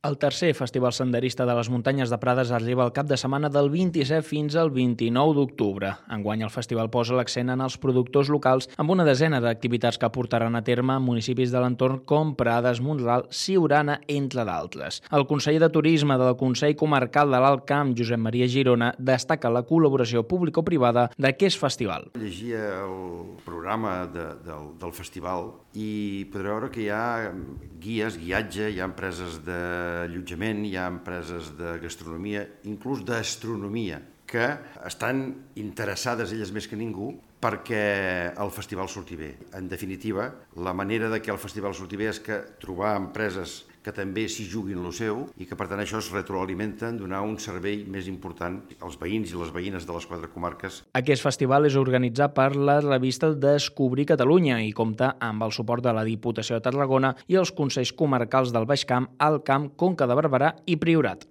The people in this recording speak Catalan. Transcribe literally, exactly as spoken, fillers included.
El tercer Festival Senderista de les Muntanyes de Prades arriba el cap de setmana del vint-i-set fins al vint-i-nou d'octubre. Enguany el festival posa l'accent en els productors locals amb una desena d'activitats que portaran a terme municipis de l'entorn com Prades, Mont-ral, Siurana, entre d'altres. El conseller de Turisme del Consell Comarcal de l'Alt Camp, Josep Maria Girona, destaca la col·laboració público-privada d'aquest festival. Llegia el programa de, del, del festival i podreu veure que hi ha guies, guiatge, hi ha empreses d'allotjament, hi ha empreses de gastronomia, inclús d'astronomia, que estan interessades elles més que ningú perquè el festival surti bé. En definitiva, la manera de que el festival surti bé és que trobar empreses que també s'hi juguin lo seu i que per tant això es retroalimenta en donar un servei més important als veïns i les veïnes de les quatre comarques. Aquest festival és organitzat per la revista Descobrir Catalunya i compta amb el suport de la Diputació de Tarragona i els Consells Comarcals del Baix Camp, Alt Camp, Conca de Barberà i Priorat.